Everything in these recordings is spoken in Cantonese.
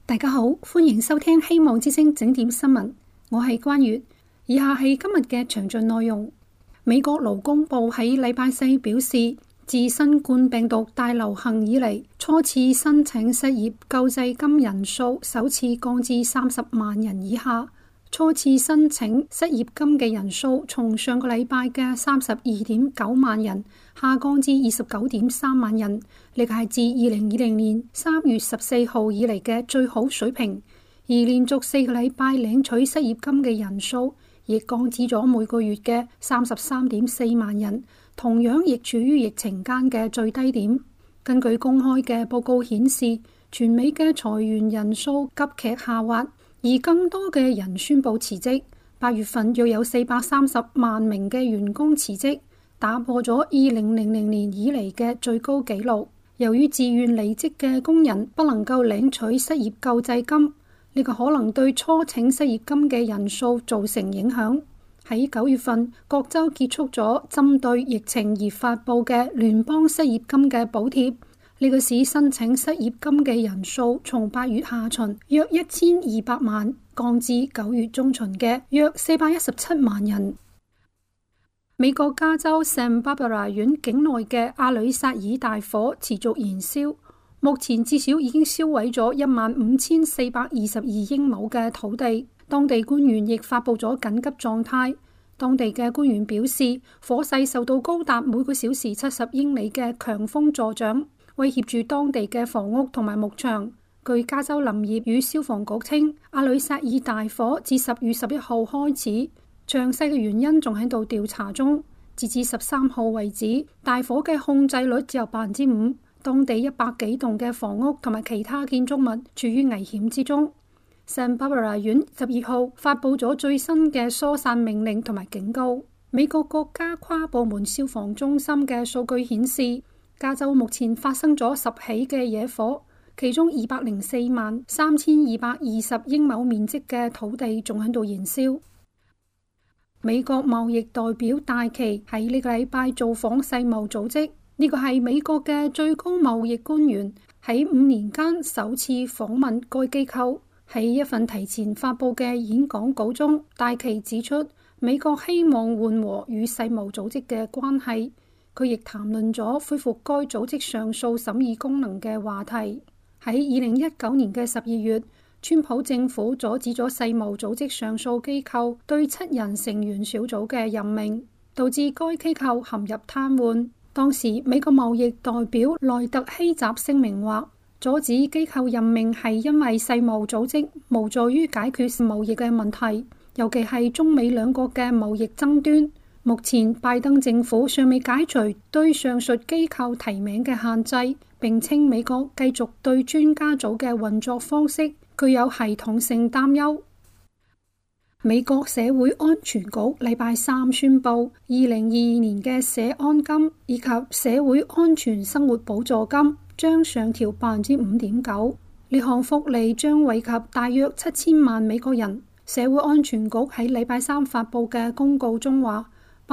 大家好，歡迎收聽希望之聲整點新聞，我係關月。以下係今日嘅詳盡內容。美國勞工部喺禮拜四表示，自新冠病毒大流行以嚟，初次申請失業救濟金人數首次降至30萬人以下。初次申請失業金嘅人數從上個禮拜嘅32.9萬人下降至29.3萬人，呢個係自2020年3月14號以嚟嘅最好水平。而連續4個禮拜領取失業金嘅人數亦降至咗每個月嘅33.4萬人，同樣亦處於疫情間嘅最低點。根據公開嘅報告顯示，全美嘅裁員人數急劇下滑，而更多嘅人宣布辭職。8月份約有430萬名嘅員工辭職，打破咗2000年以嚟嘅最高紀錄。由於自願離職嘅工人不能夠領取失業救濟金，呢個可能對初請失業金嘅人數造成影響。喺9月份，各州結束咗針對疫情而發布嘅聯邦失業金嘅補貼。呢個使申請失業金嘅人數從8月下旬約1200萬降至9月中旬嘅約417萬人。美國加州聖巴巴拉縣境內嘅阿呂薩爾大火持續燃燒，目前至少已經燒毀咗15422英畝嘅土地。當地官員亦發布咗緊急狀態。當地嘅官員表示，火勢受到高達每個小時70英里嘅強風助長，威脅住當地嘅房屋同埋牧場。據加州林業與消防局稱，阿呂薩爾大火自10月11號開始，詳細嘅原因仲喺度調查中。截至13號為止，大火嘅控制率只有5%，當地100幾棟嘅房屋同埋其他建築物處於危險之中。聖巴巴拉縣12號發布咗最新嘅疏散命令同埋警告。美國國家跨部門消防中心嘅數據顯示，加州目前發生咗10起嘅野火，其中204萬3220英畝面積嘅土地仲喺度燃燒。美國貿易代表戴琪喺呢個禮拜造訪世貿組織，呢個係美國嘅最高貿易官員喺5年間首次訪問該機構。喺一份提前發佈嘅演講稿中，戴琪指出美國希望緩和與世貿組織嘅關係。佢亦談論咗恢復該組織上訴審議功能嘅話題。喺2019年嘅12月，川普政府阻止咗世貿組織上訴機構對7人成員小組嘅任命，導致該機構陷入癱瘓。當時美國貿易代表萊特希澤聲明話，阻止機構任命係因為世貿組織無助於解決貿易嘅問題，尤其係中美兩國嘅貿易爭端。目前拜登政府尚未解除對上述機構提名嘅限制，並稱美國繼續對專家組嘅運作方式具有系統性擔憂。美國社會安全局禮拜三宣布，2022年嘅社安金以及社會安全生活補助金將上調5.9%，呢項福利將惠及大約7000萬美國人。社會安全局喺禮拜三發布嘅公告中話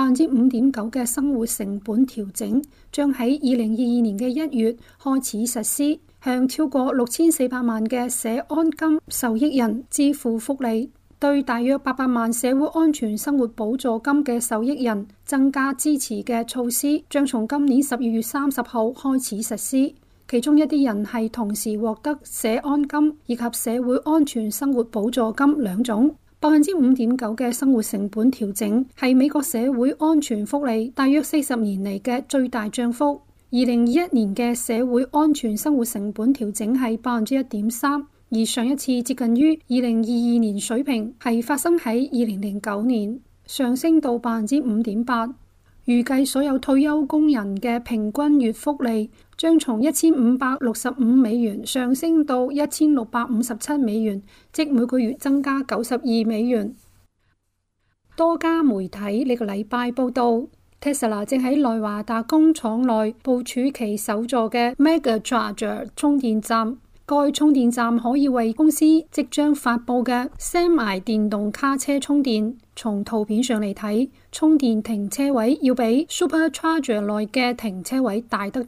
，5.9% 嘅生活成本調整將喺2022年嘅1月開始實施，向超過6400萬嘅社安金受益人支付福利，對大約800萬社會安全生活補助金嘅受益人增加支持嘅措施，將從今年12月30號開始實施。其中一啲人係同時獲得社安金以及社會安全生活補助金兩種。5.9% 嘅生活成本調整係美國社會安全福利大約40年嚟嘅最大漲幅。2021年嘅社會安全生活成本調整係1.3%，而上一次接近於2022年水平係發生喺2009年，上升到5.8%。預計所有退休工人嘅平均月福利將從1565美元上升到1657美元，即每個月增加92美元。多家媒體呢個禮拜報道，Tesla 正喺內華達工廠內部署其首座嘅 Megacharger 充電站。該充電站可以為公司即將發佈嘅 Semi 電動卡車充電。從圖片上嚟睇，充電停車位要比 Supercharger 內嘅停車位大得多。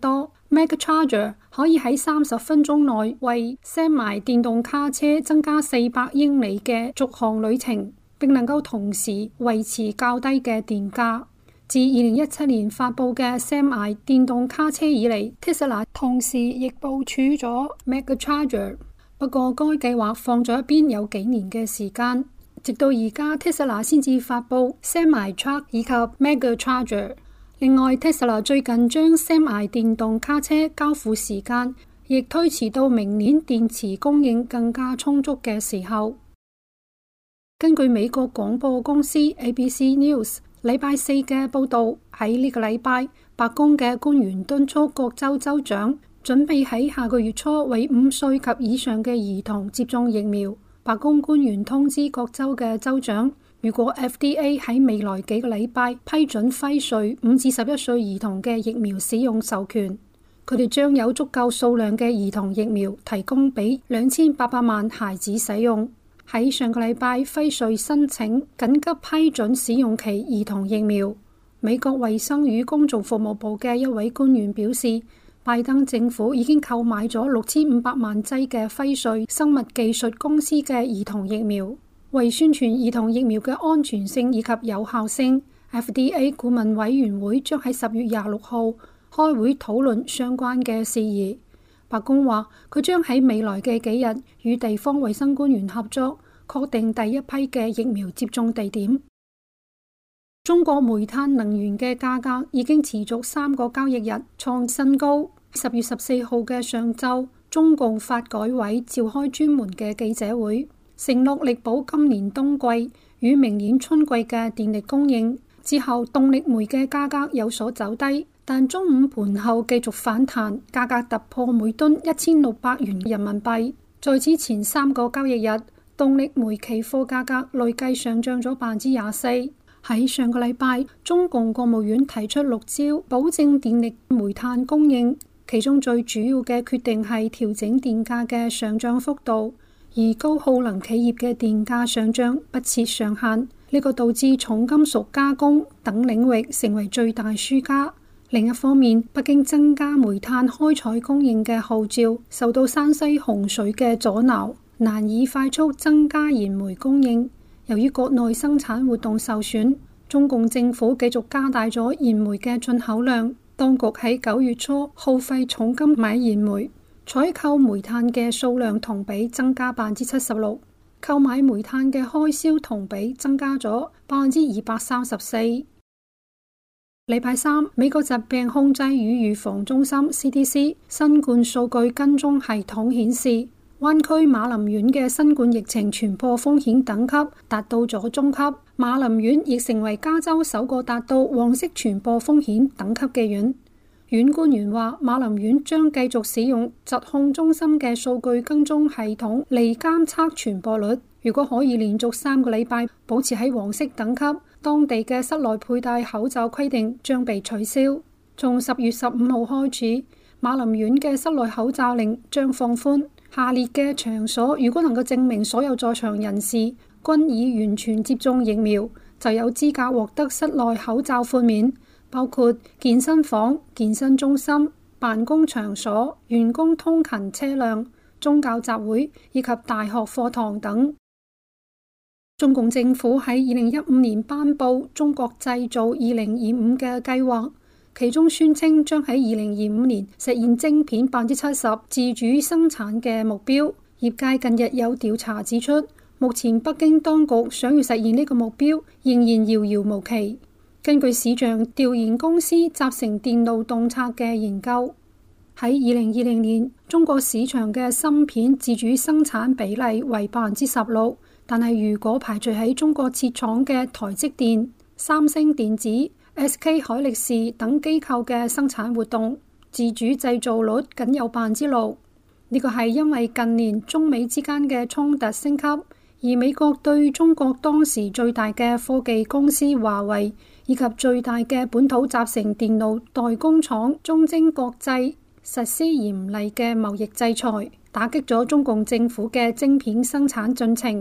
MegaCharger 可以喺30分鐘內為 Semi 電動卡車增加400英里嘅續航旅程，並能夠同時維持較低嘅電價。自2017年發佈嘅 Semi 電動卡車以嚟，Tesla 同時亦部署咗 MegaCharger， 不過該計劃放咗一邊有幾年嘅時間，直到而家 Tesla 先至發佈 Semi Truck 以及 MegaCharger。另外 Tesla 最近將 Semi 電動卡車交付時間亦推遲到明年電池供應更加充足嘅時候。根據美國廣播公司 ABC News 禮拜四嘅報導，喺呢個禮拜，白宮嘅官員敦促各州州長準備喺下個月初為5歲及以上嘅兒童接種疫苗。白宮官員通知各州嘅州長，如果 FDA 喺未來幾個禮拜批准輝瑞5至11歲兒童嘅疫苗使用授權，佢哋將有足夠數量嘅兒童疫苗提供俾2800萬孩子使用。喺上個禮拜，輝瑞申請緊急批准使用其兒童疫苗。美國衛生與公眾服務部嘅一位官員表示，拜登政府已經購買咗6500萬劑嘅輝瑞生物技術公司嘅兒童疫苗。為宣傳兒童疫苗嘅安全性以及有效性， FDA 顧問委員會將喺10月26號開會討論相關嘅事宜。白宮話佢將喺未來嘅幾日與地方衛生官員合作，確定第一批嘅疫苗接種地點。中國煤炭能源嘅價格已經持續3個交易日創新高。10月14號嘅上晝，中共發改委召開專門嘅記者會，承諾力保今年冬季與明年春季嘅電力供應。之後動力煤嘅價格有所走低，但中午盤後繼續反彈，價格突破每噸1600元人民幣。在此前3個交易日，動力煤期貨價格累計上漲咗24%。喺上個禮拜，中共國務院提出6招保證電力煤炭供應，其中最主要嘅決定係調整電價嘅上漲幅度，而高耗能企業嘅電價上漲不設上限，呢個導致重金屬加工等領域成為最大輸家。另一方面，北京增加煤炭開採供應嘅號召受到山西洪水嘅阻撓，難以快速增加燃煤供應。由於國內生產活動受損，中共政府繼續加大咗燃煤嘅進口量。當局喺9月初耗費重金買燃煤，採購煤炭嘅數量同比增加76%，購買煤炭嘅開銷同比增加咗234%。禮拜三，美國疾病控制與預防中心 CDC 新冠數據跟蹤系統顯示，灣區馬林縣嘅新冠疫情傳播風險等級達到咗中級，馬林縣亦成為加州首個達到黃色傳播風險等級嘅縣。縣官員話，馬林縣將繼續使用疾控中心嘅數據跟蹤系統嚟監測傳播率。如果可以連續3個禮拜保持喺黃色等級，當地嘅室內佩戴口罩規定將被取消。從10月15號開始，馬林縣嘅室內口罩令將放寬。下列嘅場所如果能夠證明所有在場人士均已完全接種疫苗，就有資格獲得室內口罩豁免，包括健身房、健身中心、辦公場所、員工通勤車輛、宗教集會以及大學課堂等。中共政府喺2015年頒布中國製造2025嘅計劃，其中宣稱將喺2025年實現晶片70%自主生產嘅目標。業界近日有調查指出，目前北京當局想要實現呢個目標仍然遙遙無期。根據市場調研公司集成電路洞察嘅研究，喺2020年中國市場嘅芯片自主生產比例為16%，但係如果排除喺中國設廠嘅台積電、三星電子、SK 海力士等機構嘅生產活動，自主製造率僅有6%。呢個係因為近年中美之間嘅衝突升級，而美國對中國當時最大嘅科技公司華為以及最大嘅本土集成電路代工廠中晶國際實施嚴厲嘅貿易制裁，打擊咗中共政府嘅晶片生產進程。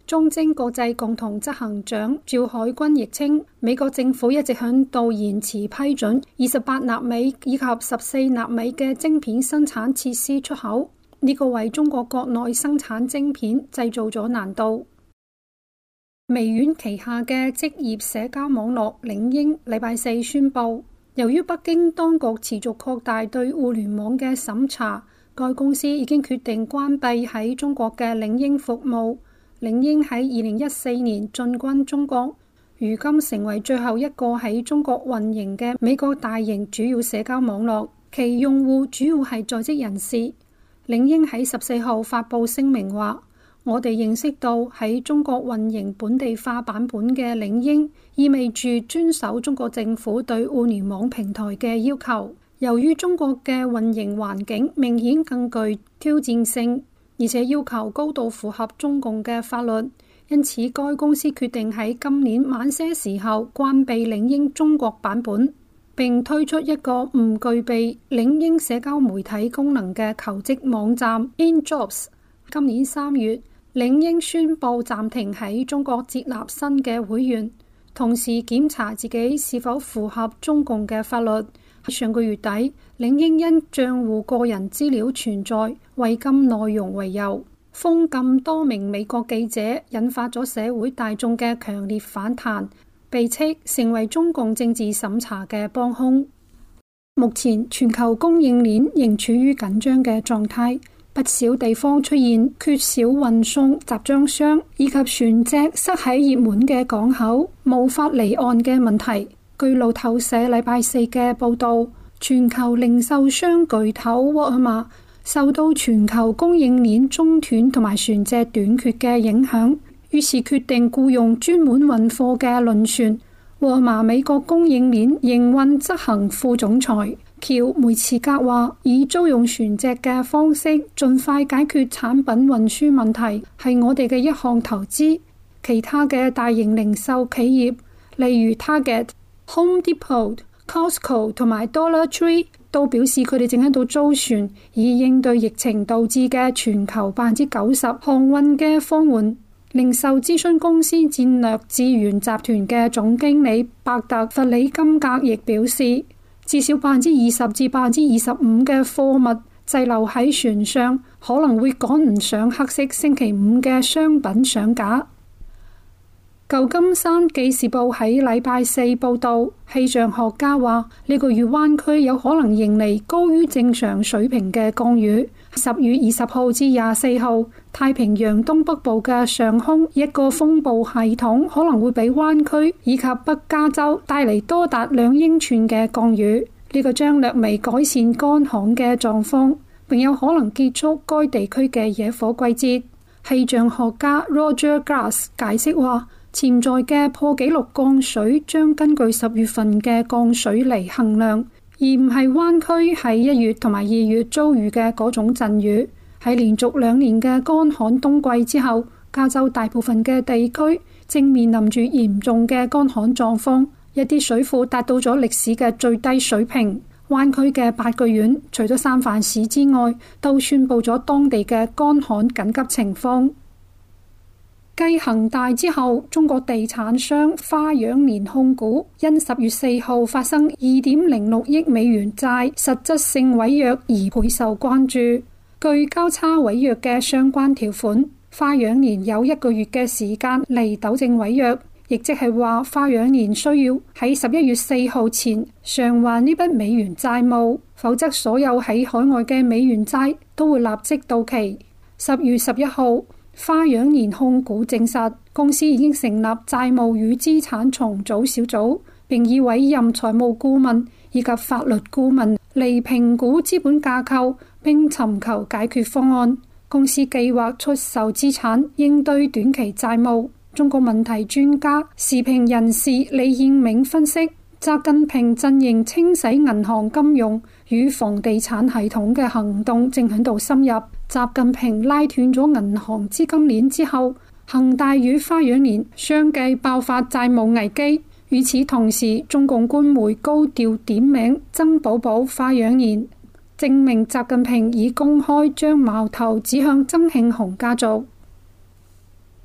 中晶國際共同執行長趙海軍亦稱，美國政府一直響度延遲批准28納米以及14納米嘅晶片生產設施出口，呢個為中國國內生產晶片製造咗難度。微軟旗下嘅職業社交網絡領英禮拜四宣布，由於北京當局持續擴大對互聯網嘅審查，該公司已經決定關閉喺中國嘅領英服務。領英喺2014年進軍中國，如今成為最後一個喺中國運營嘅美國大型主要社交網絡，其用戶主要係在職人士。領英喺14號發布聲明話，我哋認識到喺中國運營本地化版本嘅領英，意味住遵守中國政府對互聯網平台嘅要求。由於中國嘅運營環境明顯更具挑戰性，而且要求高度符合中共嘅法律，因此該公司決定喺今年晚些時候關閉領英中國版本，並推出一個唔具備領英社交媒體功能嘅求職網站 InJobs。今年3月，領英宣布暫停喺中國接納新嘅會員，同時檢查自己是否符合中共嘅法律。上個月底，領英因賬戶個人資料存在違禁內容為由，封禁多名美國記者，引發咗社會大眾嘅強烈反彈，被斥成為中共政治審查嘅幫兇。目前全球供應鏈仍處於緊張嘅狀態，不少地方出現缺少運送集裝箱以及船隻塞喺熱門嘅港口無法離岸嘅問題。據路透社禮拜四嘅報導，全球零售商巨頭沃爾瑪受到全球供應鏈中斷同埋船隻短缺嘅影響，於是決定僱用專門運貨嘅輪船。沃爾瑪美國供應鏈營運執行副總裁喬梅茨格話，以租用船隻嘅方式盡快解決產品運輸問題係我哋嘅一項投資。其他嘅大型零售企業，例如 Target、Home Depot、Costco 同埋 Dollar Tree 都表示佢哋正喺度租船，以應對疫情導致嘅全球90%航運嘅放緩。零售諮詢公司戰略智源集團嘅總經理伯特弗里金格亦表示，至少20%至25%嘅貨物滯留喺船上，可能會趕唔上黑色星期五嘅商品上架。舊金山紀事報喺禮拜四報道，氣象學家話呢個月灣區有可能迎嚟高於正常水平嘅降雨。10月20號至24號，太平洋東北部嘅上空一個風暴系統可能會俾灣區以及北加州帶嚟多達2英寸嘅降雨。呢個將略微改善乾旱嘅狀況，並有可能結束該地區嘅野火季節。氣象學家 Roger Glass 解釋話，潛在嘅破紀錄降水將根據10月份嘅降水嚟衡量，而唔係灣區喺1月同埋2月遭遇嘅嗰種陣雨。喺連續2年嘅乾旱冬季之後，加州大部分嘅地區正面臨住嚴重嘅乾旱狀況，一啲水庫達到咗歷史嘅最低水平。灣區嘅8個縣，除咗三藩市之外，都宣布咗當地嘅乾旱緊急情況。繼恒大之後，中國地產商花樣年控股因10月4號發生2.06億美元債實質性違約而備受關注。據交叉違約嘅相關條款，花樣年有1個月嘅時間嚟糾正違約，亦即係話花樣年需要喺11月4號前償還呢筆美元債務，否則所有喺海外嘅美元債都會立即到期。10月11號，花樣年控股證實，公司已經成立債務與資產重組小組，並已委任財務顧問以及法律顧問嚟評估資本架構，並尋求解決方案。公司計劃出售資產，應對短期債務。中國問題專家時評人士李彥銘分析，習近平陣營清洗銀行金融與房地產系統嘅行動正喺度深入。習近平拉斷咗銀行資金鏈之後，恒大與花樣年相繼爆發債務危機。與此同時，中共官媒高調點名曾寶寶花樣年，證明習近平已公開將矛頭指向曾慶紅家族。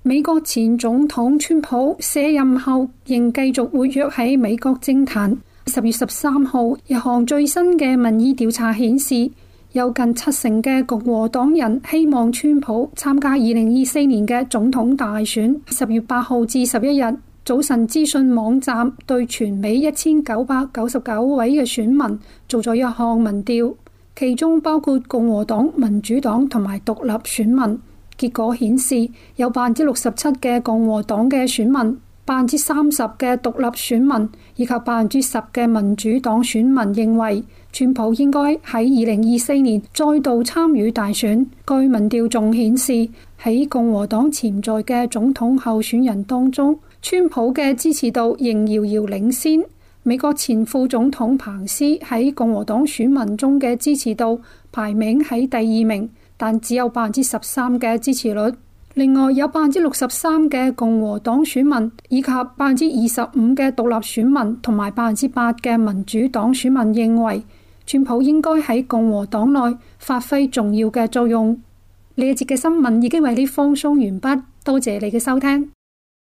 美國前總統川普卸任後仍繼續活躍喺美國政壇。10月13號，一項最新嘅民意調查顯示，有近70%嘅共和黨人希望川普參加2024年嘅總統大選。10月8號至11日，早晨資訊網站對全美1999位嘅選民做咗一項民調，其中包括共和黨、民主黨同埋獨立選民。結果顯示，有67%嘅共和黨嘅選民、30%嘅獨立選民以及10%嘅民主黨選民認為川普應該喺2024年再度參與大選。據民調仲顯示，喺共和黨潛在嘅總統候選人當中，川普嘅支持度仍遙遙領先。美國前副總統彭斯喺共和黨選民中嘅支持度排名喺第2名，但只有13%嘅支持率。另外有63%嘅共和黨選民以及25%嘅獨立選民同埋8%嘅民主黨選民認為川普應該喺共和黨內發揮重要嘅作用。呢一節嘅新聞已經為你放送完畢，多謝你嘅收聽。